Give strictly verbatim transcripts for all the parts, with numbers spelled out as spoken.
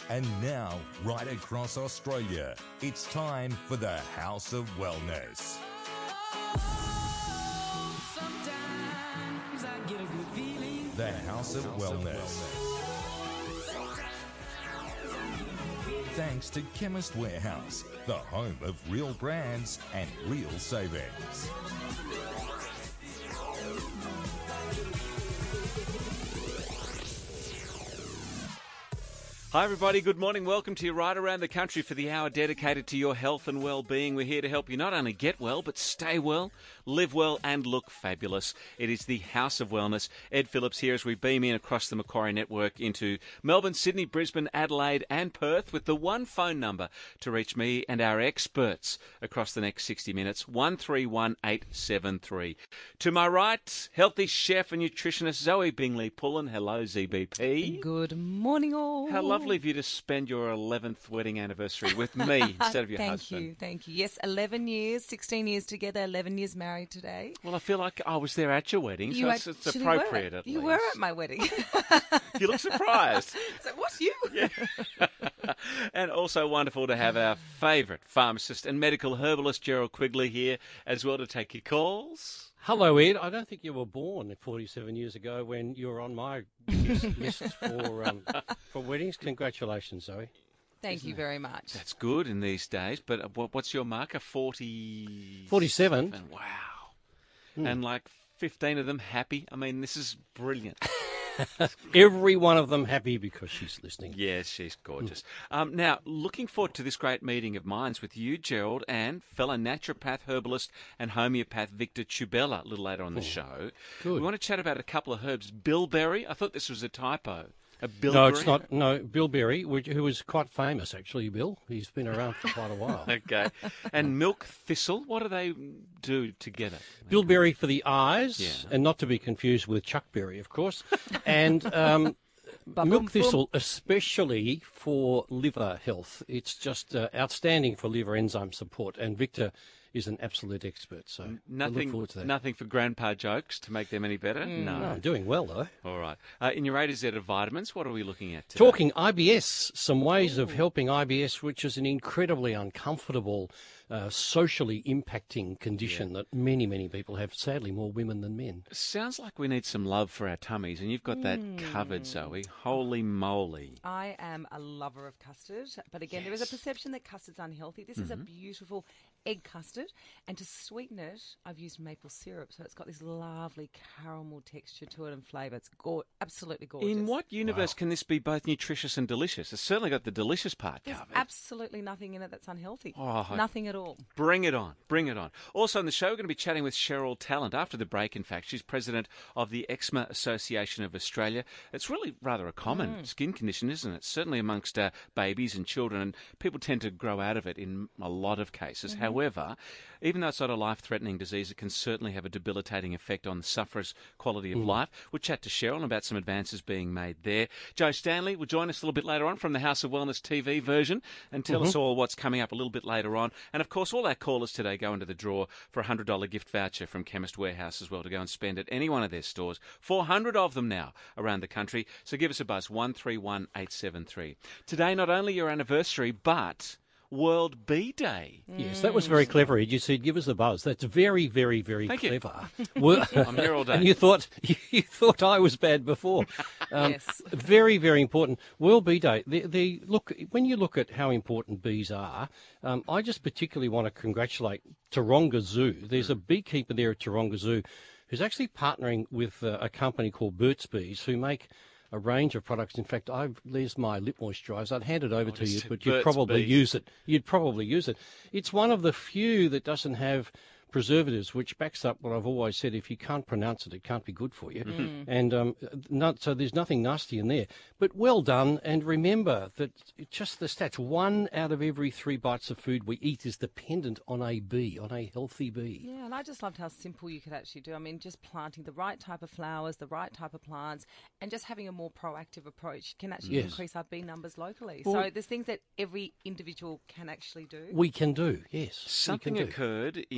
And now, right across Australia, it's time for the House of Wellness. The House of Wellness. Thanks to Chemist Warehouse, the home of real brands and real savings. Hi everybody, good morning. Welcome to you right around the country for the hour dedicated to your health and well-being. We're here to help you not only get well, but stay well, live well and look fabulous. It is the House of Wellness. Ed Phillips here as we beam in across the Macquarie Network into Melbourne, Sydney, Brisbane, Adelaide and Perth with the one phone number to reach me and our experts across the next sixty minutes, one three one eight seven three. To my right, healthy chef and nutritionist Zoe Bingley-Pullen. Hello, Z B P. Good morning all. How lovely of you to spend your eleventh wedding anniversary with me instead of your thank husband. Thank you, thank you. Yes, eleven years, sixteen years together, eleven years married today. Well, I feel like I was there at your wedding, so it's, it's appropriate were. at you least. You were at my wedding. You look surprised. So what's you? Yeah. And also wonderful to have our favourite pharmacist and medical herbalist Gerald Quigley here as well to take your calls. Hello, Ed. I don't think you were born forty-seven years ago when you were on my list, list for um, for weddings. Congratulations, Zoe. Thank Isn't you it? very much. That's good in these days. But what, what's your marker? forty... forty-seven. Wow. Mm. And like fifteen of them happy. I mean, this is brilliant. Every one of them happy because she's listening. Yes, she's gorgeous. Um, now, looking forward to this great meeting of minds with you, Gerald, and fellow naturopath, herbalist and homeopath Victor Chubella a little later on the Oh, show. good. We want to chat about a couple of herbs. Bilberry, I thought this was a typo. A bilberry? No, it's not. No, Bill Berry, which, who was quite famous, actually, Bill. He's been around for quite a while. Okay. And milk thistle, what do they do together? Bilberry for the eyes, Yeah. and not to be confused with Chuck Berry, of course. And um, Ba-boom, milk boom. thistle, especially for liver health. It's just uh, outstanding for liver enzyme support. And Victor is an absolute expert, so I look Nothing, forward to that. nothing for grandpa jokes to make them any better? No. No, I'm doing well, though. All right. Uh, in your A to Z of vitamins, what are we looking at today? Talking I B S, some ways of helping I B S, which is an incredibly uncomfortable, uh, socially impacting condition that many, many people have, sadly more women than men. Sounds like we need some love for our tummies, and you've got that covered, Zoe. Holy moly. I am a lover of custard, but again, there is a perception that custard's unhealthy. This is a beautiful egg custard, and to sweeten it, I've used maple syrup, so it's got this lovely caramel texture to it and flavour. It's go- absolutely gorgeous. In what universe can this be both nutritious and delicious? It's certainly got the delicious part There's covered. absolutely nothing in it that's unhealthy. Oh, Nothing at all. Bring it on. Bring it on. Also on the show, we're going to be chatting with Cheryl Tallant after the break, in fact. She's president of the Eczema Association of Australia. It's really rather a common skin condition, isn't it? Certainly amongst uh, babies and children, and people tend to grow out of it in a lot of cases. However, even though it's not a life-threatening disease, it can certainly have a debilitating effect on the sufferer's quality of life. We'll chat to Cheryl about some advances being made there. Joe Stanley will join us a little bit later on from the House of Wellness T V version and tell us all what's coming up a little bit later on. And, of course, all our callers today go into the draw for a one hundred dollars gift voucher from Chemist Warehouse as well to go and spend at any one of their stores. four hundred of them now around the country. So give us a buzz, one three one eight seven three. Today, not only your anniversary, but World Bee Day. Yes, that was very clever, Ed. You said give us a buzz. That's very, very, very Thank you. clever. Well, I'm here all day. And you thought you thought I was bad before. Um, Yes. Very, very important. World Bee Day. The, the look when you look at how important bees are, um, I just particularly want to congratulate Taronga Zoo. There's a beekeeper there at Taronga Zoo who's actually partnering with uh, a company called Burt's Bees, who make a range of products. In fact, I've there's my lip moisturiser. I'd hand it over to you, just but you'd Burt's probably Bees. use it. You'd probably use it. It's one of the few that doesn't have preservatives, which backs up what I've always said: if you can't pronounce it, it can't be good for you. And um, not, so there's nothing nasty in there. But well done, and remember that just the stats: one out of every three bites of food we eat is dependent on a bee, on a healthy bee. Yeah, and I just loved how simple you could actually do. I mean, just planting the right type of flowers, the right type of plants, and just having a more proactive approach can actually Yes. increase our bee numbers locally. Well- so there's things that every individual can actually do. We can do, yes. Something we can do. occurred in the mid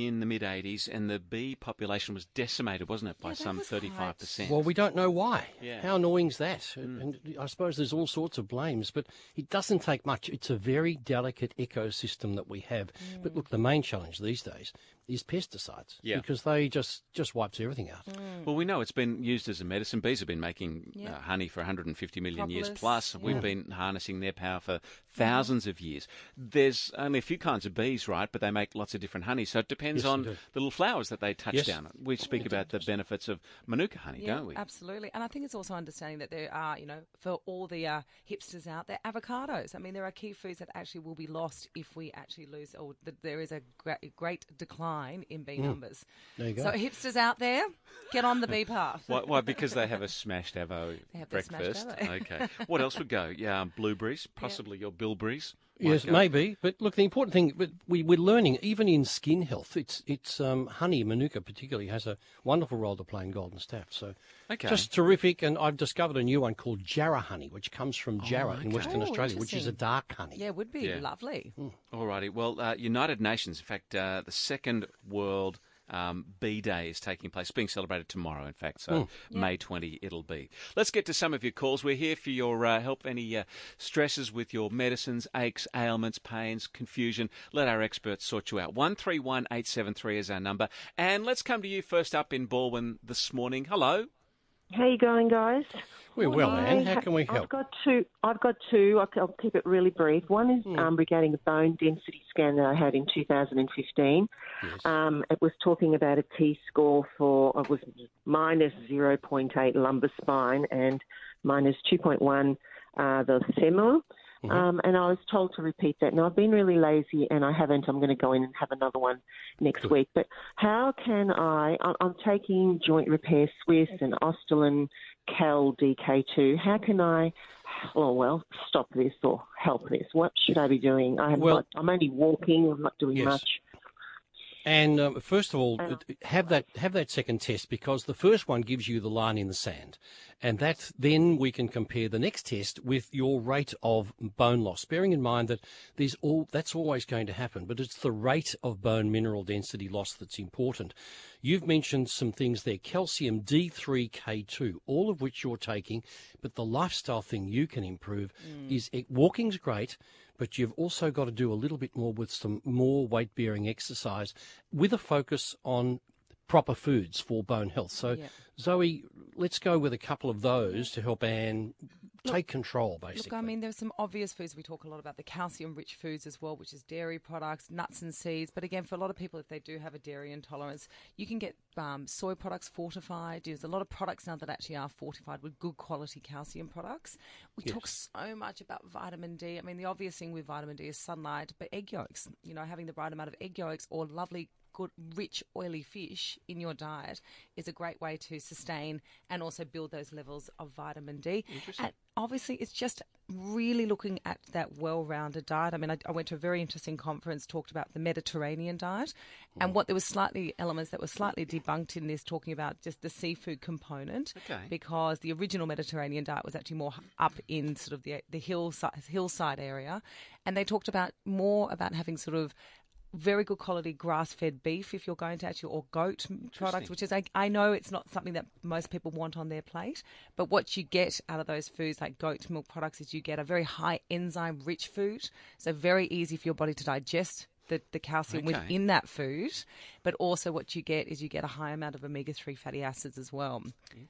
eighties, and the bee population was decimated, wasn't it, by Yeah, that some was thirty-five percent? Well, we don't know why. Yeah. How annoying is that? And I suppose there's all sorts of blames, but it doesn't take much. It's a very delicate ecosystem that we have. But look, the main challenge these days is pesticides, Yeah. because they just, just wipes everything out. Well, we know it's been used as a medicine. Bees have been making Yeah. uh, honey for one hundred fifty million years Propolis, plus. We've been harnessing their power for thousands of years. There's only a few kinds of bees, right? But they make lots of different honey. So it depends Yes, on they the do. little flowers that they touch Yes. down on. We speak about the benefits of Manuka honey, Yeah, don't we? absolutely. And I think it's also understanding that there are, you know, for all the uh, hipsters out there, avocados. I mean, there are key foods that actually will be lost if we actually lose, or that there is a great, great decline in bee numbers. There you go. So hipsters out there, get on the bee path. Why, why? Because they have a smashed avo They have their smashed breakfast. avo. Okay. What else would go? Yeah, um, blueberries, possibly your bilberries. might Yes, go. maybe. But look, the important thing, but we, we're learning, even in skin health, it's it's um, honey, Manuka particularly, has a wonderful role to play in golden staph. So Okay. just terrific. And I've discovered a new one called Jarrah honey, which comes from Jarrah in okay. Western Oh, Australia, which is a interesting. dark honey. Yeah, it would be Yeah. lovely. Alrighty. Well, uh, United Nations, in fact, uh, the second World um, Bee Day is taking place. It's being celebrated tomorrow, in fact, so May twentieth it'll be. Let's get to some of your calls. We're here for your uh, help, any uh, stresses with your medicines, aches, ailments, pains, confusion. Let our experts sort you out. one three one eight seven three is our number. And let's come to you first up in Baldwin this morning. Hello. How you going, guys? We're well, I Anne. How ha- can we I've help? got two. I've got two. I'll, I'll keep it really brief. One is um, regarding a bone density scan that I had in two thousand fifteen. Yes. Um, it was talking about a T score for it was minus zero point eight lumbar spine and minus two point one uh, the femur. Um, and I was told to repeat that. Now, I've been really lazy and I haven't. I'm going to go in and have another one next week. But how can I, I- I'm taking Joint Repair Swiss and Ostelin Cal D K two. How can I, oh, well, stop this or help this? What should I be doing? I have Well- not, I'm only walking. I'm not doing Yes. much. And um, first of all, have that have that second test, because the first one gives you the line in the sand, and that then we can compare the next test with your rate of bone loss. Bearing in mind that there's all that's always going to happen, but it's the rate of bone mineral density loss that's important. You've mentioned some things there: calcium D three K two, all of which you're taking, but the lifestyle thing you can improve is it, walking's great. But you've also got to do a little bit more with some more weight-bearing exercise with a focus on proper foods for bone health. So, Yeah. Zoe, let's go with a couple of those to help Anne take control, basically. Look, I mean, there's some obvious foods. We talk a lot about the calcium-rich foods as well, which is dairy products, nuts and seeds. But again, for a lot of people, if they do have a dairy intolerance, you can get um, soy products fortified. There's a lot of products now that actually are fortified with good quality calcium products. We Yes. talk so much about vitamin D. I mean, the obvious thing with vitamin D is sunlight, but egg yolks. You know, having the right amount of egg yolks or lovely good, rich, oily fish in your diet is a great way to sustain and also build those levels of vitamin D. And obviously, it's just really looking at that well-rounded diet. I mean, I, I went to a very interesting conference, talked about the Mediterranean diet, and what there was slightly elements that were slightly debunked in this, talking about just the seafood component, Okay. because the original Mediterranean diet was actually more up in sort of the the hillside, hillside area, and they talked about more about having sort of very good quality grass-fed beef if you're going to actually, or goat products, which is, I, I know it's not something that most people want on their plate, but what you get out of those foods like goat milk products is you get a very high enzyme-rich food, so very easy for your body to digest the, the calcium Okay. within that food, but also what you get is you get a high amount of omega three fatty acids as well.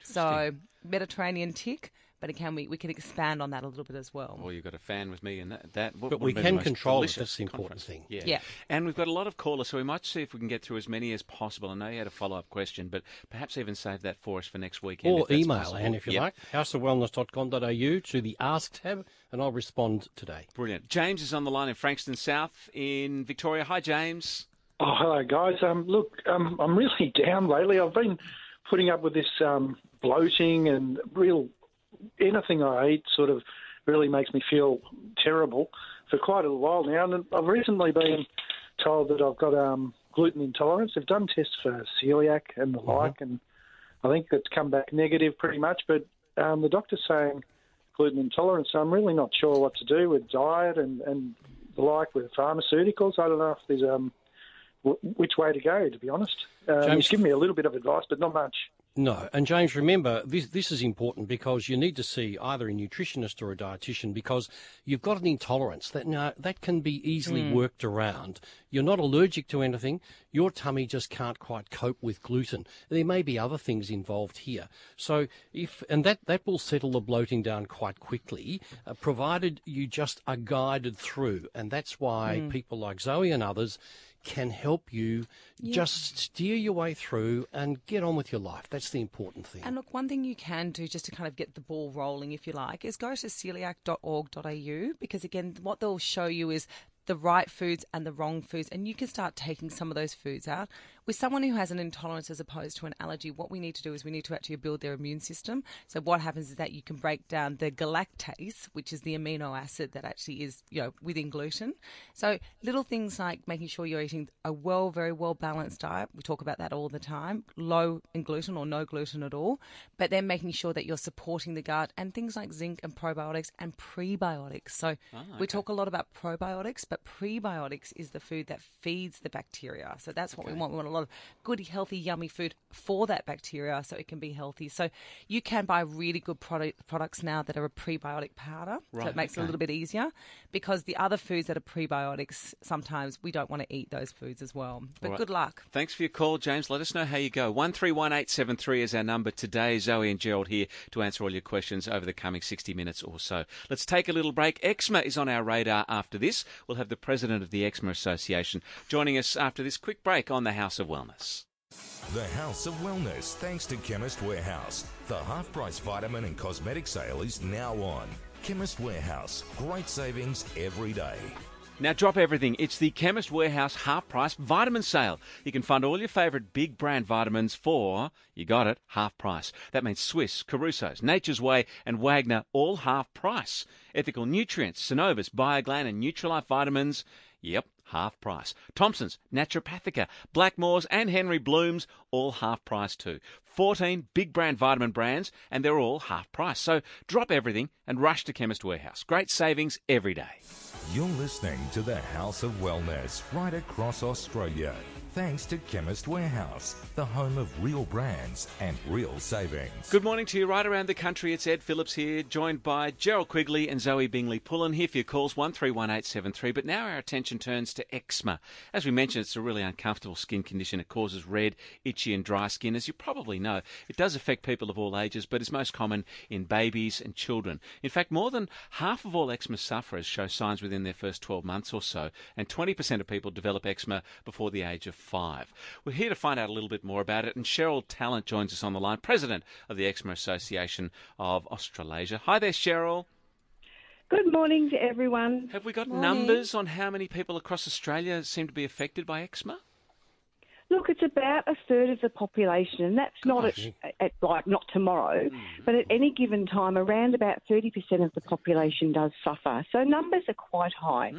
So Mediterranean tick, but again, we, we can expand on that a little bit as well. Well, you've got a fan with me, and that. that would- But would we have been can the most control it. delicious That's the important conference. thing. Yeah. Yeah. And we've got a lot of callers, so we might see if we can get through as many as possible. I know you had a follow-up question, but perhaps even save that for us for next weekend. Or if that's email, possible. Anne, if you Yep. like, house of wellness dot com dot a u to the Ask tab, and I'll respond today. Brilliant. James is on the line in Frankston South in Victoria. Hi, James. Oh, hello, guys. Um, look, um, I'm really down lately. I've been putting up with this um, bloating and real anything I eat sort of really makes me feel terrible for quite a while now. And I've recently been told that I've got um, gluten intolerance. They've done tests for celiac and the like, and I think it's come back negative pretty much. But um, the doctor's saying gluten intolerance, so I'm really not sure what to do with diet and, and the like with pharmaceuticals. I don't know if there's um, w- which way to go, to be honest. Um, James- he's given me a little bit of advice, but not much. No, and James, remember, this this is important because you need to see either a nutritionist or a dietitian because you've got an intolerance that now that can be easily Mm. worked around. You're not allergic to anything. Your tummy just can't quite cope with gluten. There may be other things involved here. So if and that, that will settle the bloating down quite quickly, uh, provided you just are guided through. And that's why Mm. people like Zoe and others can help you Yeah. just steer your way through and get on with your life. That's the important thing. And look, one thing you can do just to kind of get the ball rolling, if you like, is go to celiac dot org dot a u because, again, what they'll show you is the right foods and the wrong foods, and you can start taking some of those foods out. With someone who has an intolerance as opposed to an allergy, what we need to do is we need to actually build their immune system. So what happens is that you can break down the galactase, which is the amino acid that actually is, you know, within gluten. So little things like making sure you're eating a well, very well balanced diet. We talk about that all the time. Low in gluten or no gluten at all. But then making sure that you're supporting the gut and things like zinc and probiotics and prebiotics. So Ah, we okay. talk a lot about probiotics, but prebiotics is the food that feeds the bacteria. So that's what we want. We want a lot of good, healthy, yummy food for that bacteria so it can be healthy. So you can buy really good product, products now that are a prebiotic powder. So Right, it makes it a okay. little bit easier because the other foods that are prebiotics, sometimes we don't want to eat those foods as well. But All right. good luck. Thanks for your call, James. Let us know how you go. one three one eight seven three is our number today. Zoe and Gerald here to answer all your questions over the coming sixty minutes or so. Let's take a little break. Eczema is on our radar after this. We'll have the president of the Eczema Association joining us after this quick break on the House of Wellness. The House of Wellness, thanks to Chemist Warehouse. The half-price vitamin and cosmetic sale is now on. Chemist Warehouse, great savings every day. Now drop everything. It's the Chemist Warehouse half-price vitamin sale. You can find all your favourite big brand vitamins for, you got it, half price. That means Swiss, Caruso's, Nature's Way and Wagner, all half price. Ethical Nutrients, Synovus, Bioglan and Nutrilife vitamins, yep, half price. Thompson's, Naturopathica, Blackmore's and Henry Bloom's, all half price too. fourteen big brand vitamin brands and they're all half price. So drop everything and rush to Chemist Warehouse. Great savings every day. You're listening to the House of Wellness right across Australia. Thanks to Chemist Warehouse, the home of real brands and real savings. Good morning to you right around the country. It's Ed Phillips here, joined by Gerald Quigley and Zoe Bingley-Pullen here for your calls, one three one eight seven three. But now our attention turns to eczema. As we mentioned, it's a really uncomfortable skin condition. It causes red, itchy and dry skin. As you probably know, it does affect people of all ages, but is most common in babies and children. In fact, more than half of all eczema sufferers show signs within their first twelve months or so, and twenty percent of people develop eczema before the age of five. We're here to find out a little bit more about it, and Cheryl Talent joins us on the line, President of the Eczema Association of Australasia. Hi there, Cheryl. Good morning to everyone. Have we got Morning. numbers on how many people across Australia seem to be affected by eczema? Look, it's about a third of the population, and that's not at, Gosh. at like not tomorrow, but at any given time, around about thirty percent of the population does suffer. So numbers are quite high.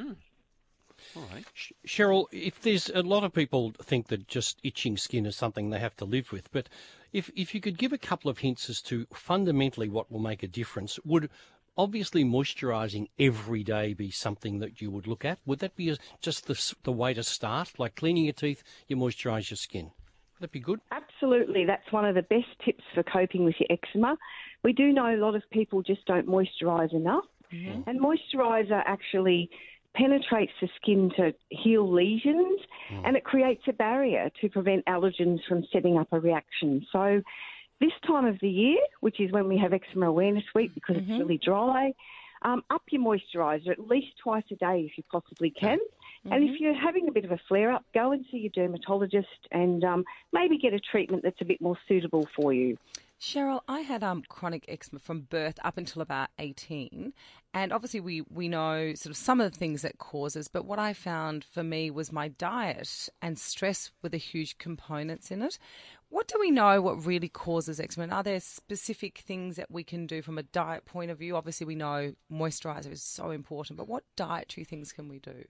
All right. Sh- Cheryl, if there's a lot of people think that just itching skin is something they have to live with, but if if you could give a couple of hints as to fundamentally what will make a difference, would obviously moisturising every day be something that you would look at? Would that be a, just the, s- the way to start? Like cleaning your teeth, you moisturise your skin. Would that be good? Absolutely. That's one of the best tips for coping with your eczema. We do know a lot of people just don't moisturise enough, and moisturiser actually penetrates the skin to heal lesions, and it creates a barrier to prevent allergens from setting up a reaction. So this time of the year, which is when we have Eczema Awareness Week because it's really dry, um, up your moisturiser at least twice a day if you possibly can. And if you're having a bit of a flare-up, go and see your dermatologist and um, maybe get a treatment that's a bit more suitable for you. Cheryl, I had um, chronic eczema from birth up until about eighteen. And obviously we, we know sort of some of the things that causes, but what I found for me was my diet and stress were the huge components in it. What do we know what really causes eczema? And are there specific things that we can do from a diet point of view? Obviously we know moisturiser is so important, but what dietary things can we do?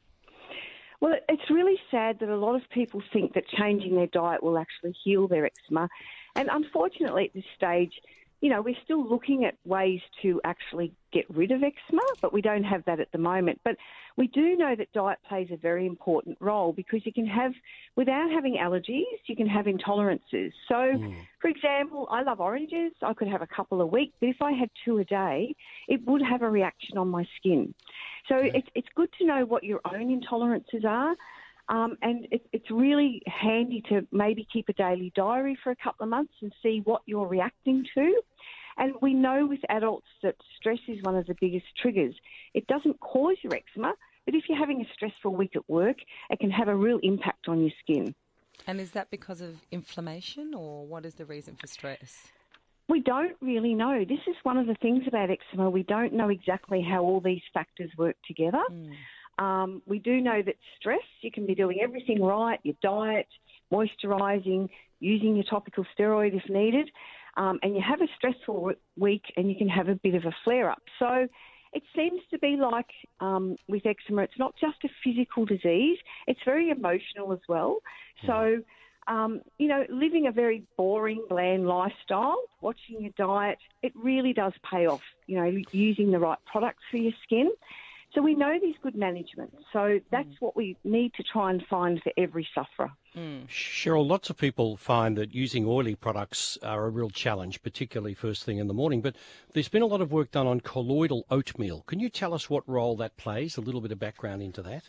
Well, it's really sad that a lot of people think that changing their diet will actually heal their eczema. And unfortunately, at this stage, you know, we're still looking at ways to actually get rid of eczema, but we don't have that at the moment. But we do know that diet plays a very important role because you can have, without having allergies, you can have intolerances. So, mm. for example, I love oranges. I could have a couple a week, but if I had two a day, it would have a reaction on my skin. So okay. it's, it's good to know what your own intolerances are. Um, and it, it's really handy to maybe keep a daily diary for a couple of months and see what you're reacting to. And we know with adults that stress is one of the biggest triggers. It doesn't cause your eczema, but if you're having a stressful week at work, it can have a real impact on your skin. And is that because of inflammation, or what is the reason for stress? We don't really know. This is one of the things about eczema. We don't know exactly how all these factors work together. Mm. Um, we do know that stress, you can be doing everything right, your diet, moisturising, using your topical steroid if needed, um, and you have a stressful week and you can have a bit of a flare-up. So it seems to be like um, with eczema, it's not just a physical disease, it's very emotional as well. So, um, you know, living a very boring, bland lifestyle, watching your diet, it really does pay off, you know, using the right products for your skin. So we know there's good management. So that's mm. what we need to try and find for every sufferer. Mm. Cheryl, lots of people find that using oily products are a real challenge, particularly first thing in the morning. But there's been a lot of work done on colloidal oatmeal. Can you tell us what role that plays, a little bit of background into that?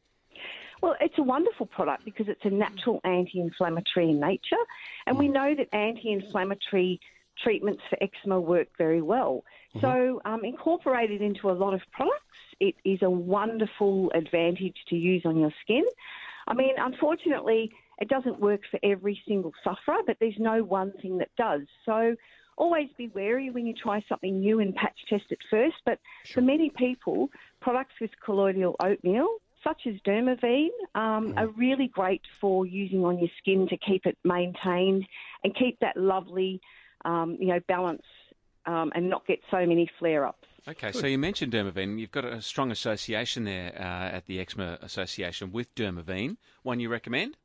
Well, it's a wonderful product because it's a natural anti-inflammatory in nature. And mm. we know that anti-inflammatory treatments for eczema work very well. Mm-hmm. So um, incorporated into a lot of products, it is a wonderful advantage to use on your skin. I mean, unfortunately, it doesn't work for every single sufferer, but there's no one thing that does. So always be wary when you try something new and patch test it first. But sure. for many people, products with colloidal oatmeal, such as Dermaveen, um, mm. are really great for using on your skin to keep it maintained and keep that lovely Um, you know, balance um, and not get so many flare-ups. Okay, Good. So you mentioned Dermaveen. You've got a strong association there uh, at the Eczema Association with Dermaveen. One you recommend?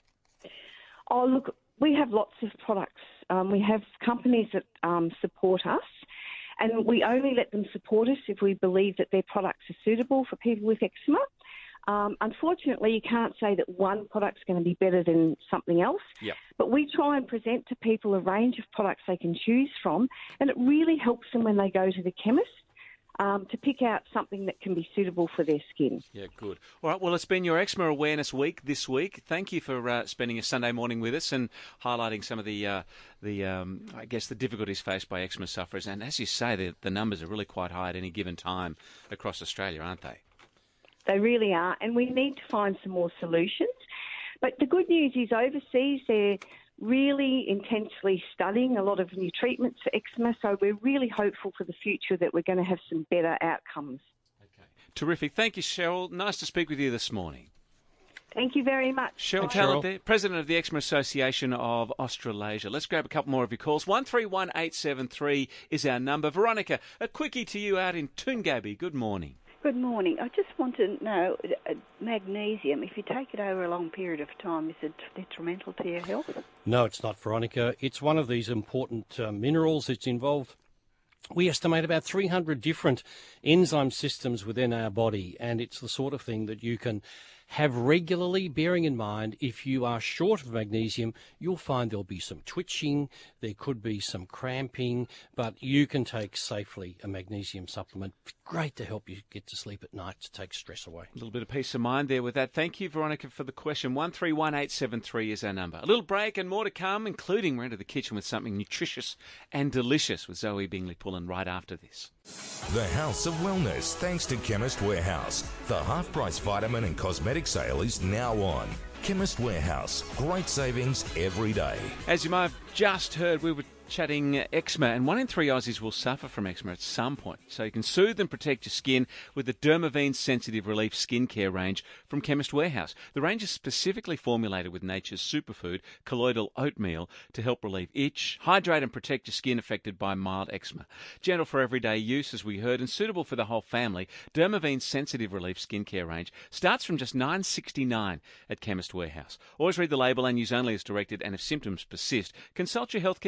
Oh, look, we have lots of products. Um, we have companies that um, support us, and we only let them support us if we believe that their products are suitable for people with eczema. Um, unfortunately, you can't say that one product's going to be better than something else, yep. but we try and present to people a range of products they can choose from, and it really helps them when they go to the chemist um, to pick out something that can be suitable for their skin. Yeah, good. All right, well, it's been your Eczema Awareness Week this week. Thank you for uh, spending a Sunday morning with us and highlighting some of the, uh, the um, I guess, the difficulties faced by eczema sufferers. And as you say, the, the numbers are really quite high at any given time across Australia, aren't they? They really are, and we need to find some more solutions. But the good news is overseas they're really intensely studying a lot of new treatments for eczema, so we're really hopeful for the future that we're going to have some better outcomes. Okay. Terrific. Thank you, Cheryl. Nice to speak with you this morning. Thank you very much. Cheryl Talent there, President of the Eczema Association of Australasia. Let's grab a couple more of your calls. one three one eight seven three is our number. Veronica, a quickie to you out in Toongabbie. Good morning. Good morning. I just want to know, uh, magnesium, if you take it over a long period of time, is it detrimental to your health? No, it's not, Veronica. It's one of these important uh, minerals. It's involved, we estimate, about three hundred different enzyme systems within our body, and it's the sort of thing that you can have regularly, bearing in mind if you are short of magnesium, you'll find there'll be some twitching, there could be some cramping, but you can take safely a magnesium supplement. Great to help you get to sleep at night, to take stress away. A little bit of peace of mind there with that. Thank you, Veronica, for the question. one three one eight seven three is our number. A little break and more to come, including we're into the kitchen with something nutritious and delicious with Zoe Bingley-Pullen right after this. The House of Wellness, thanks to Chemist Warehouse. The half-price vitamin and cosmetic sale is now on. Chemist Warehouse, great savings every day. As you might have just heard, we were chatting eczema, and one in three Aussies will suffer from eczema at some point. So you can soothe and protect your skin with the Dermaveen Sensitive Relief Skincare range from Chemist Warehouse. The range is specifically formulated with nature's superfood, colloidal oatmeal, to help relieve itch, hydrate and protect your skin affected by mild eczema. Gentle for everyday use, as we heard, and suitable for the whole family, Dermaveen Sensitive Relief Skincare range starts from just nine dollars sixty-nine at Chemist Warehouse. Always read the label and use only as directed, and if symptoms persist, consult your healthcare professional.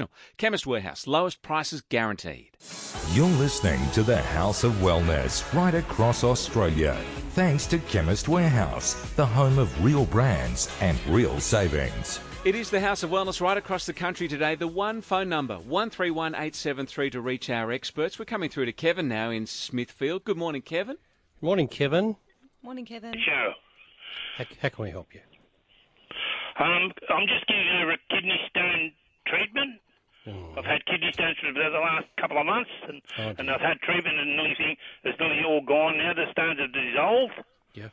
Nutritional. Chemist Warehouse, lowest prices guaranteed. You're listening to the House of Wellness right across Australia. Thanks to Chemist Warehouse, the home of real brands and real savings. It is the House of Wellness right across the country today. The one phone number, one three one eight seven three to reach our experts. We're coming through to Kevin now in Smithfield. Good morning, Kevin. Morning, Kevin. Morning, Kevin. Sure. How, how can we help you? Um, I'm just getting over a kidney stone treatment. Oh. I've had kidney stones for the last couple of months, and, Oh, and I've had treatment, and nearly think it's nearly all gone now. The stones have dissolved. Yeah.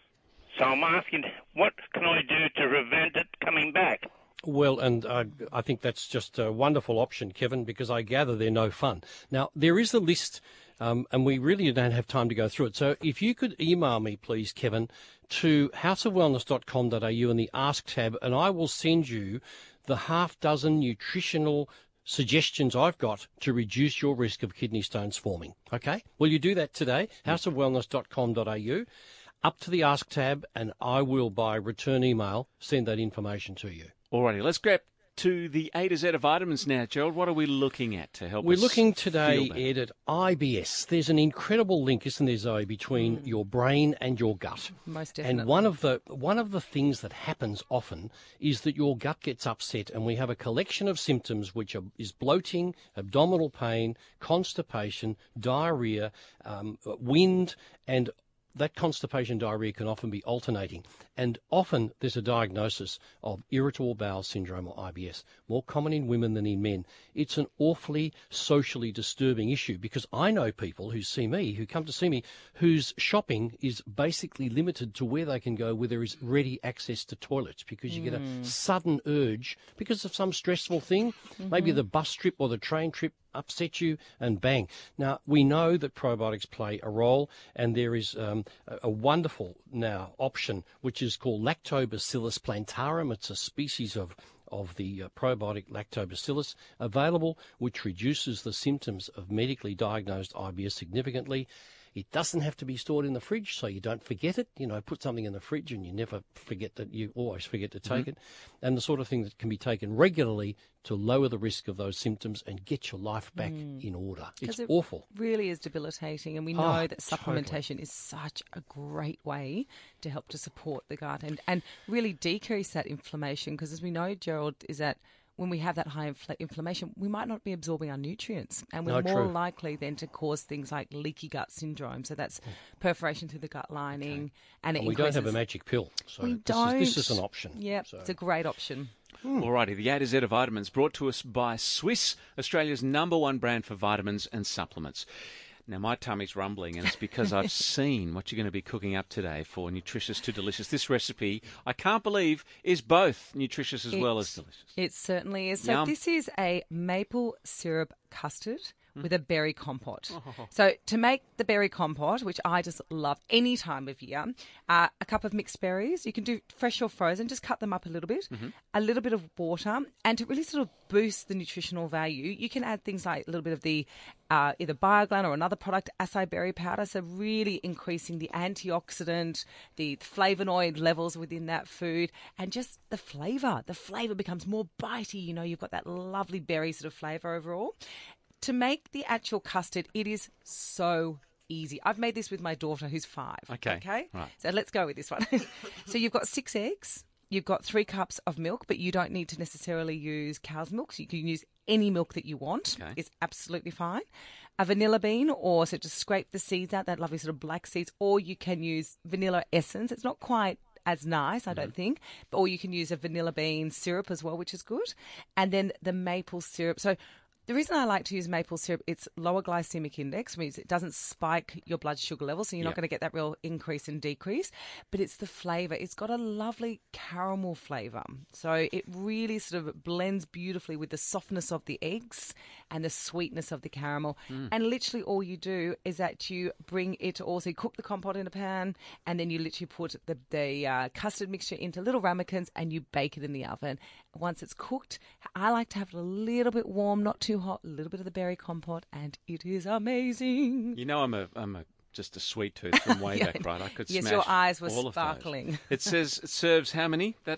So I'm asking, what can I do to prevent it coming back? Well, and I, I think that's just a wonderful option, Kevin, because I gather they're no fun. Now, there is a list, um, and we really don't have time to go through it. So if you could email me, please, Kevin, to house of wellness dot com dot a u in the Ask tab, and I will send you the half dozen nutritional suggestions I've got to reduce your risk of kidney stones forming. Okay? Will you do that today? house of wellness dot com dot a u. Up to the Ask tab, and I will, by return email, send that information to you. Alrighty, let's grab to the A to Z of vitamins now, Gerald. What are we looking at to help We're us looking feel today, better? Ed, at I B S. There's an incredible link, isn't there, Zoe, between Mm. your brain and your gut. Most definitely. And one of the one of the things that happens often is that your gut gets upset, and we have a collection of symptoms which are, is bloating, abdominal pain, constipation, diarrhea, um, wind, and that constipation diarrhea can often be alternating, and often there's a diagnosis of irritable bowel syndrome or I B S, more common in women than in men. It's an awfully socially disturbing issue, because I know people who see me, who come to see me, whose shopping is basically limited to where they can go where there is ready access to toilets, because you get a sudden urge because of some stressful thing, maybe the bus trip or the train trip upset you, and bang. Now, we know that probiotics play a role, and there is um, a, a wonderful now option which is called Lactobacillus plantarum. It's a species of of the uh, probiotic Lactobacillus available, which reduces the symptoms of medically diagnosed I B S significantly. It doesn't have to be stored in the fridge, so you don't forget it. You know, put something in the fridge and you never forget that, you always forget to take Mm-hmm. it. And the sort of thing that can be taken regularly to lower the risk of those symptoms and get your life back in order. It's 'Cause it awful. really is debilitating, and we know Oh, that totally. supplementation is such a great way to help to support the gut and, and really decrease that inflammation, because as we know, Gerald, is that when we have that high infl- inflammation, we might not be absorbing our nutrients, and we're No, more true. likely then to cause things like leaky gut syndrome. So that's perforation through the gut lining, and it And we don't have a increases- magic pill, so We this, don't. Is, this is an option. Yep, So- it's a great option. Alrighty, the A to Z of vitamins brought to us by Swiss, Australia's number one brand for vitamins and supplements. Now, my tummy's rumbling, and it's because I've seen what you're going to be cooking up today for Nutritious to Delicious. This recipe, I can't believe, is both nutritious as well as It- delicious. It certainly is. So Yum. this is a maple syrup custard with a berry compote. Oh. So to make the berry compote, which I just love any time of year, uh, a cup of mixed berries. You can do fresh or frozen. Just cut them up a little bit. A little bit of water, and to really sort of boost the nutritional value, you can add things like a little bit of the uh, either Bioglan or another product, acai berry powder. So really increasing the antioxidant, the flavonoid levels within that food, and just the flavour. The flavour becomes more bitey. You know, you've got that lovely berry sort of flavour overall. To make the actual custard, it is so easy. I've made this with my daughter who's five. Okay, Okay. right. So let's go with this one. So you've got six eggs. You've got three cups of milk, but you don't need to necessarily use cow's milk. So you can use any milk that you want. Okay. It's absolutely fine. A vanilla bean, or so just scrape the seeds out, that lovely sort of black seeds, or you can use vanilla essence. It's not quite as nice, I don't think, but, or you can use a vanilla bean syrup as well, which is good. And then the maple syrup. So the reason I like to use maple syrup, it's lower glycemic index, means it doesn't spike your blood sugar level, so you're Yeah. not going to get that real increase and decrease, but it's the flavour. It's got a lovely caramel flavour. So it really sort of blends beautifully with the softness of the eggs and the sweetness of the caramel. And literally all you do is that you bring it also, you cook the compote in a pan, and then you literally put the, the uh, custard mixture into little ramekins and you bake it in the oven. Once it's cooked, I like to have it a little bit warm, not too hot, a little bit of the berry compote, and it is amazing. You know, I'm a, I'm a just a sweet tooth from way Yeah. back, right? I could Yes, smash your eyes were all of those. sparkling. It says it serves how many? That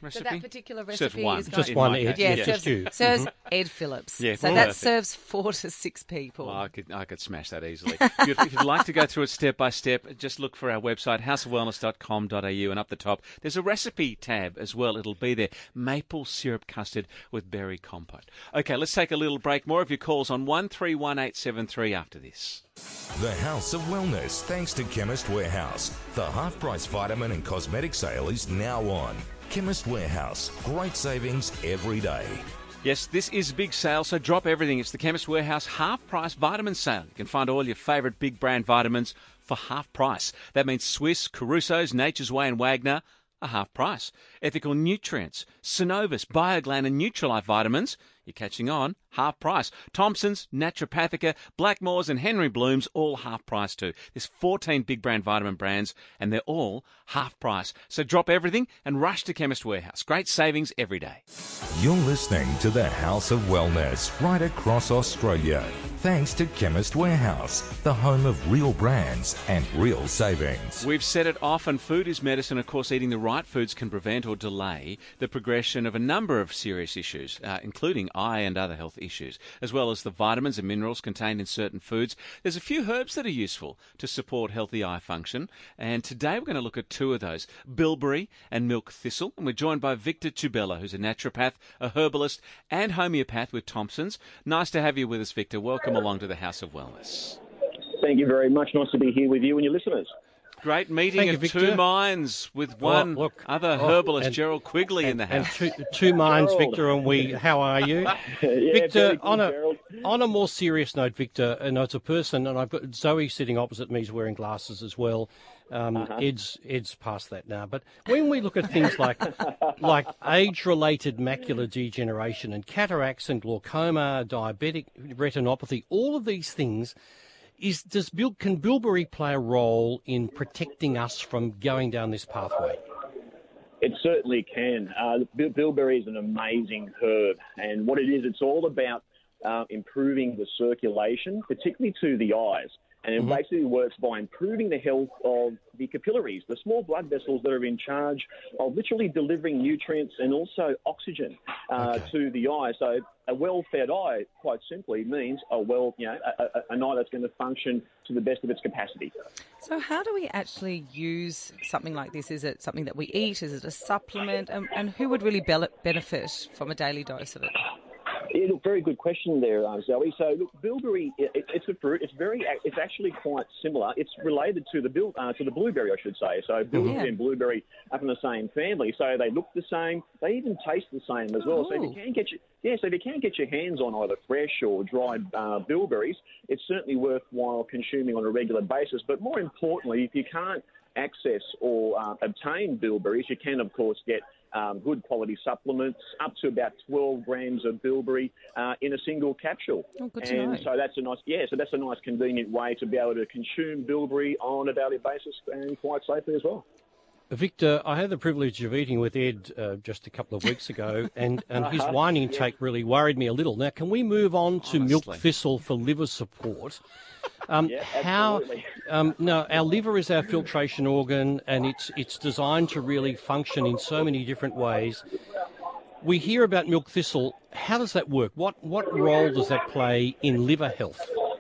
recipe? So that particular Serves recipe one. is Just going- one, in my Ed. case. Yeah, Yeah, serves, just you. serves Ed Phillips. Yeah, so that perfect. serves four to six people. Well, I could I could smash that easily. if, you'd, if you'd like to go through it step by step, just look for our website, house of wellness dot com dot a u, and up the top there's a recipe tab as well. It'll be there. Maple syrup custard with berry compote. Okay, let's take a little break. More of your calls on one three one eight seven three after this. The House of Wellness, thanks to Chemist Warehouse. The half-price vitamin and cosmetic sale is now on. Chemist Warehouse, great savings every day. Yes, this is a big sale, so drop everything. It's the Chemist Warehouse half-price vitamin sale. You can find all your favourite big brand vitamins for half price. That means Swiss, Caruso's, Nature's Way and Wagner are half price. Ethical Nutrients, Synovus, Bioglan and Nutrilife vitamins, you're catching on, half price. Thompson's, Naturopathica, Blackmores and Henry Bloom's, all half price too. There's fourteen big brand vitamin brands and they're all half price. So drop everything and rush to Chemist Warehouse. Great savings every day. You're listening to the House of Wellness right across Australia. Thanks to Chemist Warehouse, the home of real brands and real savings. We've said it often, food is medicine. Of course, eating the right foods can prevent or delay the progression of a number of serious issues, uh, including eye and other health issues, as well as the vitamins and minerals contained in certain foods. There's a few herbs that are useful to support healthy eye function, and today we're going to look at two of those, bilberry and milk thistle. And we're joined by Victor Tubella, who's a naturopath, a herbalist and homeopath with Thompson's. Nice to have you with us, Victor. Welcome along to the House of Wellness. Thank you very much. Nice to be here with you and your listeners. Great meeting Thank you, of Victor. two minds with one Oh, look. other Oh, herbalist, and- Gerald Quigley, in the And house. two, two minds, Gerald. Victor, and we. How are you, Yeah, Victor? very good, On a Gerald. on a more serious note, Victor, and it's a person, and I've got Zoe sitting opposite me, is wearing glasses as well. Um, Uh-huh. Ed's Ed's past that now, but when we look at things like like age-related macular degeneration and cataracts and glaucoma, diabetic retinopathy, all of these things. Is does Bil, can bilberry play a role in protecting us from going down this pathway? It certainly can. Uh, bil- bilberry is an amazing herb, and what it is, it's all about uh, improving the circulation, particularly to the eyes. And it Mm-hmm. basically works by improving the health of the capillaries, the small blood vessels that are in charge of literally delivering nutrients and also oxygen uh, Okay. to the eye. So a well-fed eye, quite simply, means a well, you know, a, a, an eye that's going to function to the best of its capacity. So how do we actually use something like this? Is it something that we eat? Is it a supplement? And, and who would really be- benefit from a daily dose of it? Yeah, look, very good question there, uh, Zoe. So, look, bilberry, it, it's a fruit. It's very, it's actually quite similar. It's related to the bil, uh, to the blueberry, I should say. So, bilberry Yeah. and blueberry are from the same family. So they look the same. They even taste the same as well. So if you Oh. can get your, yeah, so if you can get your hands on either fresh or dried uh, bilberries, it's certainly worthwhile consuming on a regular basis. But more importantly, if you can't access or uh, obtain bilberries, you can, of course, get Um, good quality supplements, up to about twelve grams of bilberry uh, in a single capsule. Oh, good to and know. so that's a nice, yeah, so that's a nice convenient way to be able to consume bilberry on a daily basis and quite safely as well. Victor, I had the privilege of eating with Ed uh, just a couple of weeks ago, and, and his wine intake really worried me a little. Now, can we move on to milk Honestly. thistle for liver support? Um, Yeah, how? absolutely. Um, no, our liver is our filtration organ, and it's it's designed to really function in so many different ways. We hear about milk thistle. How does that work? What what role does that play in liver health?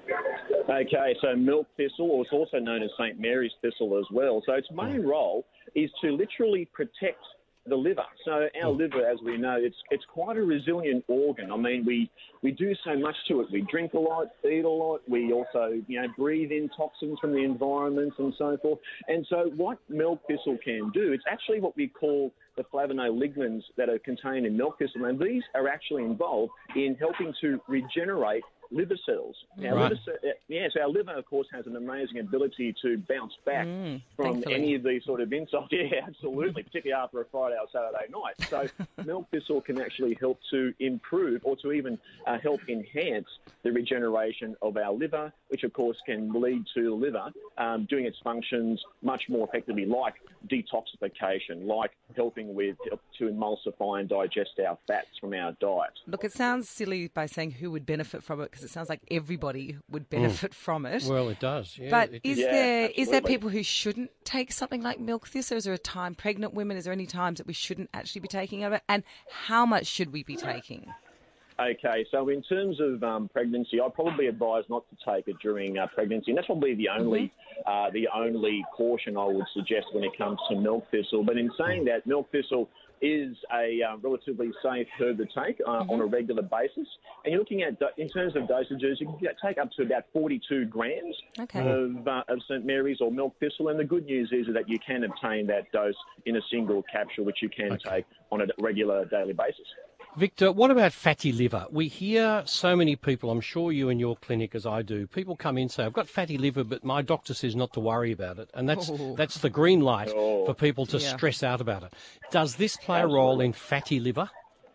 Okay, so milk thistle, or it's also known as Saint Mary's thistle as well. So its main role is to literally protect the liver. So our liver, as we know, it's it's quite a resilient organ. I mean, we, we do so much to it. We drink a lot, eat a lot. We also, you know, breathe in toxins from the environment and so forth. And so what milk thistle can do, it's actually what we call the flavonoligmans that are contained in milk thistle. And these are actually involved in helping to regenerate liver cells. Our Right. liver, ce- yes, our liver, of course, has an amazing ability to bounce back Mm, from thankfully. any of these sort of insults. Yeah, absolutely, particularly after a Friday or Saturday night. So milk thistle can actually help to improve or to even uh, help enhance the regeneration of our liver, which, of course, can lead to the liver um, doing its functions much more effectively, like detoxification, like helping with to emulsify and digest our fats from our diet. Look, it sounds silly by saying who would benefit from it because It sounds like everybody would benefit mm. from it. Well, it does. Yeah, but it is yeah, there absolutely. is there people who shouldn't take something like milk thistle? Is there a time, pregnant women, is there any times that we shouldn't actually be taking it? And how much should we be taking? Okay, so in terms of um, pregnancy, I'd probably advise not to take it during uh, pregnancy, and that's probably the only mm-hmm. uh, the only caution I would suggest when it comes to milk thistle. But in saying that, milk thistle is a uh, relatively safe herb to take uh, mm-hmm. on a regular basis, and you're looking at in terms of dosages, you can take up to about forty-two grams okay. of, uh, of Saint Mary's or milk thistle. And the good news is that you can obtain that dose in a single capsule, which you can okay. take on a regular daily basis. Victor, what about fatty liver? We hear so many people, I'm sure you in your clinic as I do, people come in and say, I've got fatty liver, but my doctor says not to worry about it. And that's oh. that's the green light oh. for people to yeah. stress out about it. Does this play Absolutely. a role in fatty liver?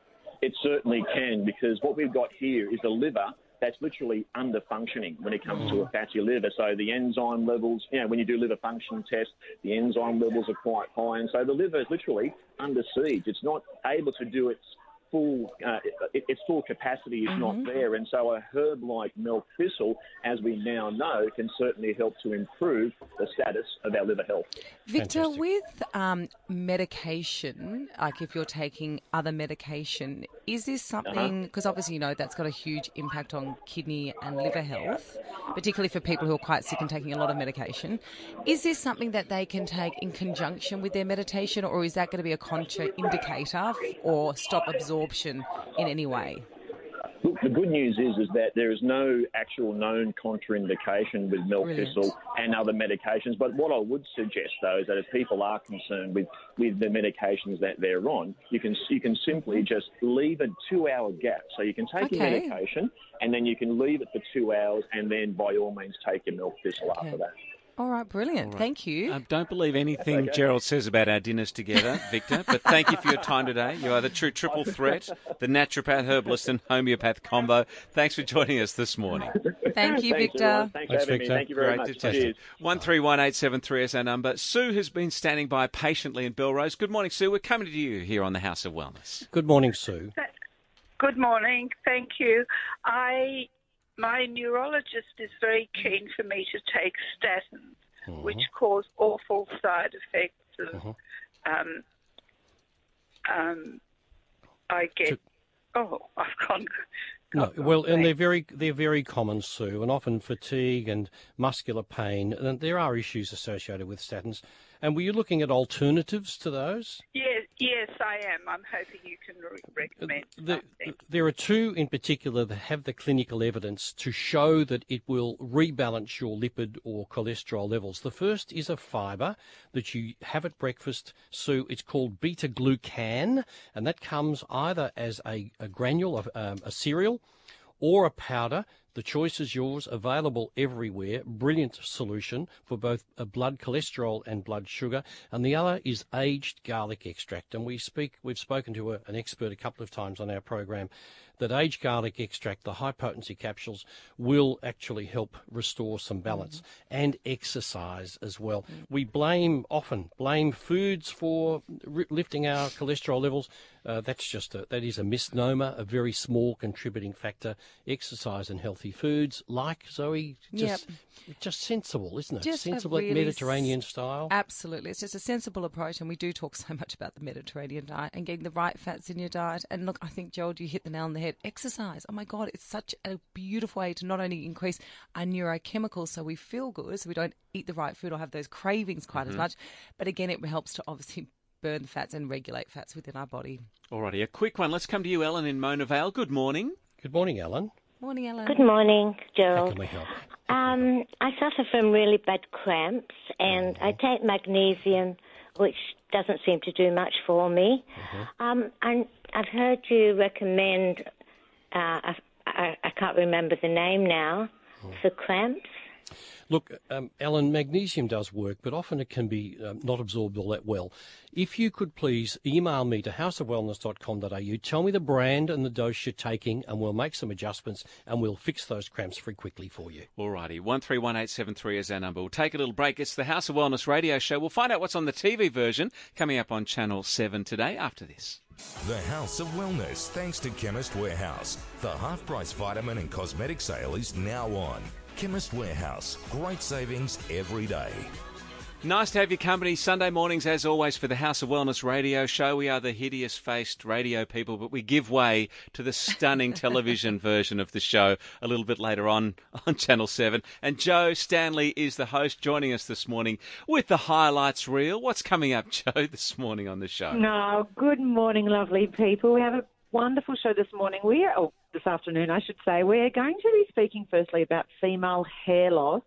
It certainly can, because what we've got here is a liver that's literally under-functioning when it comes mm. to a fatty liver. So the enzyme levels, you know, when you do liver function tests, the enzyme levels are quite high. And so the liver is literally under siege. It's not able to do its full uh, its full capacity is mm-hmm. not there, and so a herb like milk thistle, as we now know, can certainly help to improve the status of our liver health. Victor, Fantastic. with um, medication, like if you're taking other medication, is this something, because uh-huh. obviously you know that's got a huge impact on kidney and liver health, particularly for people who are quite sick and taking a lot of medication, is this something that they can take in conjunction with their meditation, or is that going to be a contraindicator or stop absorption in any way? Look, the good news is is that there is no actual known contraindication with milk Brilliant. thistle and other medications. But what I would suggest, though, is that if people are concerned with, with the medications that they're on, you can you can simply just leave a two-hour gap. So you can take okay. your medication and then you can leave it for two hours and then, by all means, take your milk thistle okay. after that. All right, brilliant. All right. Thank you. Um, don't believe anything okay. Gerald says about our dinners together, Victor, but thank you for your time today. You are the true triple threat, the naturopath, herbalist and homeopath combo. Thanks for joining us this morning. Thank you, Thanks, Victor. everyone. Thanks, Thanks for having Victor. me. Thank you very Great much. to test Cheers. it. one three one eight seven three is our number. Sue has been standing by patiently in Belrose. Good morning, Sue. We're coming to you here on the House of Wellness. Good morning, Sue. Good morning. Thank you. I, my neurologist is very keen for me to take statins, mm-hmm. which cause awful side effects. Of, mm-hmm. um, um, I get. So, oh, I've gone. No, well, and they're very they're very common, Sue, and often fatigue and muscular pain. And there are issues associated with statins. And were you looking at alternatives to those? Yes, yes, I am. I'm hoping you can re- recommend the, something. There are two in particular that have the clinical evidence to show that it will rebalance your lipid or cholesterol levels. The first is a fibre that you have at breakfast, Sue. It's called beta-glucan, and that comes either as a, a granule, of um, a cereal, or a powder. The choice is yours, available everywhere. Brilliant solution for both blood cholesterol and blood sugar. And the other is aged garlic extract. And we speak, we've spoken to a, an expert a couple of times on our program that aged garlic extract, the high potency capsules, will actually help restore some balance. Mm. And exercise as well. Mm. We blame, often blame foods for r- lifting our cholesterol levels. Uh, that's just a, that is a misnomer, a very small contributing factor. Exercise and healthy foods, like Zoe, just yep. just sensible, isn't it? Just sensible, really Mediterranean style. Absolutely, it's just a sensible approach, and we do talk so much about the Mediterranean diet and getting the right fats in your diet. And look, I think Gerald, you hit the nail on the head. Exercise. Oh my God, it's such a beautiful way to not only increase our neurochemicals, so we feel good, so we don't eat the right food or have those cravings quite mm-hmm. as much, but again, it helps to obviously burn fats and regulate fats within our body. Alrighty, a quick one. Let's come to you, Ellen, in Mona Vale. Good morning. Good morning, Ellen. Morning, Ellen. Good morning, Gerald. How can we help? Um, I suffer from really bad cramps, and mm-hmm. I take magnesium, which doesn't seem to do much for me. Mm-hmm. Um, and I've heard you recommend, uh, I, I can't remember the name now, mm. for cramps. Look, um, Alan, magnesium does work, but often it can be um, not absorbed all that well. If you could please email me to house of wellness dot com dot a u, tell me the brand and the dose you're taking, and we'll make some adjustments, and we'll fix those cramps very quickly for you. All righty, one three one eight seven three is our number. We'll take a little break. It's the House of Wellness radio show. We'll find out what's on the T V version coming up on Channel seven today after this. The House of Wellness, thanks to Chemist Warehouse. The half-price vitamin and cosmetic sale is now on. Chemist Warehouse, great savings every day. Nice to have your company Sunday mornings, as always, for the House of Wellness radio show. We are the hideous-faced radio people, but we give way to the stunning television version of the show a little bit later on on Channel seven. And Joe Stanley is the host, joining us this morning with the highlights reel. What's coming up, Joe, this morning on the show? No, good morning, lovely people. We have a wonderful show this morning. We are, oh, this afternoon, I should say. We're going to be speaking firstly about female hair loss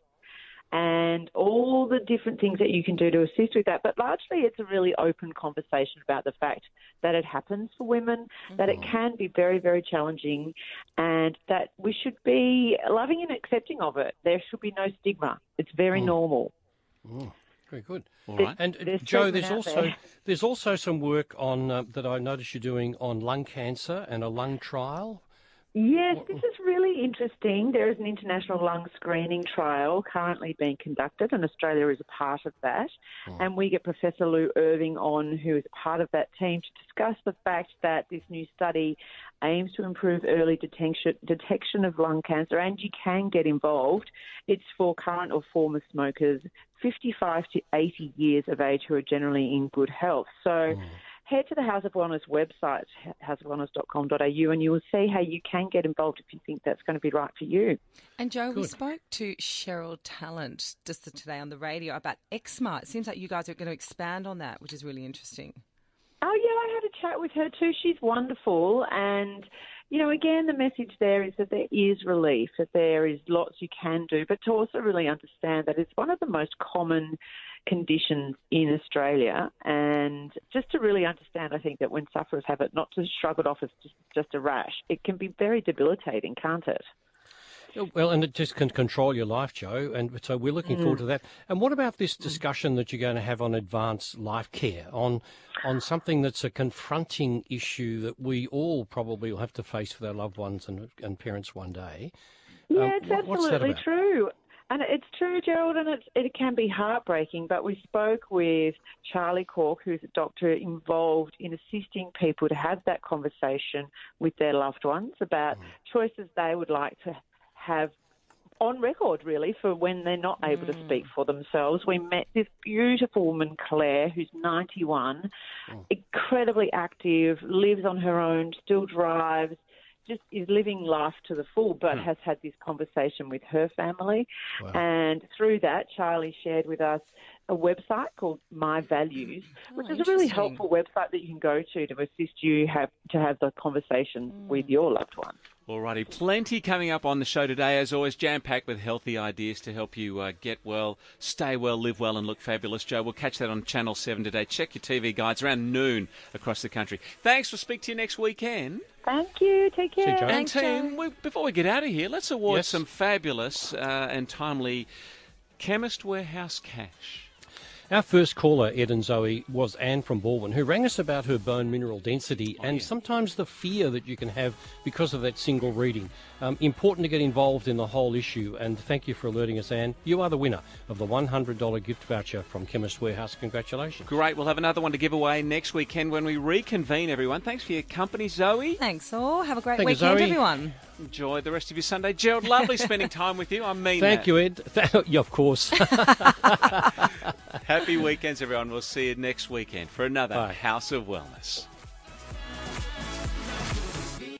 and all the different things that you can do to assist with that. But largely it's a really open conversation about the fact that it happens for women, mm-hmm. that it can be very, very challenging, and that we should be loving and accepting of it. There should be no stigma. It's very mm. normal. Mm. Very good. All right. And there's Joe, there's also there. there's also some work on uh, that I noticed you're doing on lung cancer and a lung trial. Yes, this is really interesting. There is an international lung screening trial currently being conducted, and Australia is a part of that. Oh. And we get Professor Lou Irving on, who is a part of that team, to discuss the fact that this new study aims to improve early detection, detection of lung cancer, and you can get involved. It's for current or former smokers, fifty-five to eighty years of age, who are generally in good health. So. Oh. Head to the House of Wellness website, house of wellness dot com dot a u, and you will see how you can get involved if you think that's going to be right for you. And Joe, Good. we spoke to Cheryl Talent just today on the radio about eczema. It seems like you guys are going to expand on that, which is really interesting. Oh, yeah, I had a chat with her too. She's wonderful. And, you know, again, the message there is that there is relief, that there is lots you can do, but to also really understand that it's one of the most common conditions in Australia, and just to really understand, I think, that when sufferers have it, not to shrug it off as just, just a rash. It can be very debilitating, can't it? Well, and it just can control your life, Joe, and so we're looking Mm. forward to that. And what about this discussion that you're going to have on advanced life care, on on something that's a confronting issue that we all probably will have to face with our loved ones and, and parents one day? Yeah, Um, it's what- what's that absolutely about? true. And it's true, Gerald, and it's, it can be heartbreaking, but we spoke with Charlie Cork, who's a doctor involved in assisting people to have that conversation with their loved ones about mm. choices they would like to have on record, really, for when they're not able to speak for themselves. We met this beautiful woman, Claire, who's ninety-one, mm. incredibly active, lives on her own, still drives, just is living life to the full, but mm. has had this conversation with her family. Wow. And through that, Charlie shared with us a website called My Values, oh, which is a really helpful website that you can go to to assist you have to have the conversation mm. with your loved one. Alrighty, plenty coming up on the show today, as always, jam-packed with healthy ideas to help you uh, get well, stay well, live well and look fabulous. Joe, we'll catch that on Channel seven today. Check your T V guides around noon across the country. Thanks. We'll speak to you next weekend. Thank you. Take care. See you, Joe. And Thanks, team, Joe. we, before we get out of here, let's award Yes. some fabulous uh, and timely Chemist Warehouse cash. Our first caller, Ed and Zoe, was Anne from Baldwin, who rang us about her bone mineral density Oh, and yeah. sometimes the fear that you can have because of that single reading. Um, important to get involved in the whole issue, and thank you for alerting us, Anne. You are the winner of the one hundred dollars gift voucher from Chemist Warehouse. Congratulations. Great. We'll have another one to give away next weekend when we reconvene, everyone. Thanks for your company, Zoe. Thanks all. Have a great Thank you, weekend, Zoe. everyone. Enjoy the rest of your Sunday. Gerald, lovely spending time with you. I mean Thank that. you, Ed. yeah, of course. Happy weekends, everyone. We'll see you next weekend for another Bye. House of Wellness.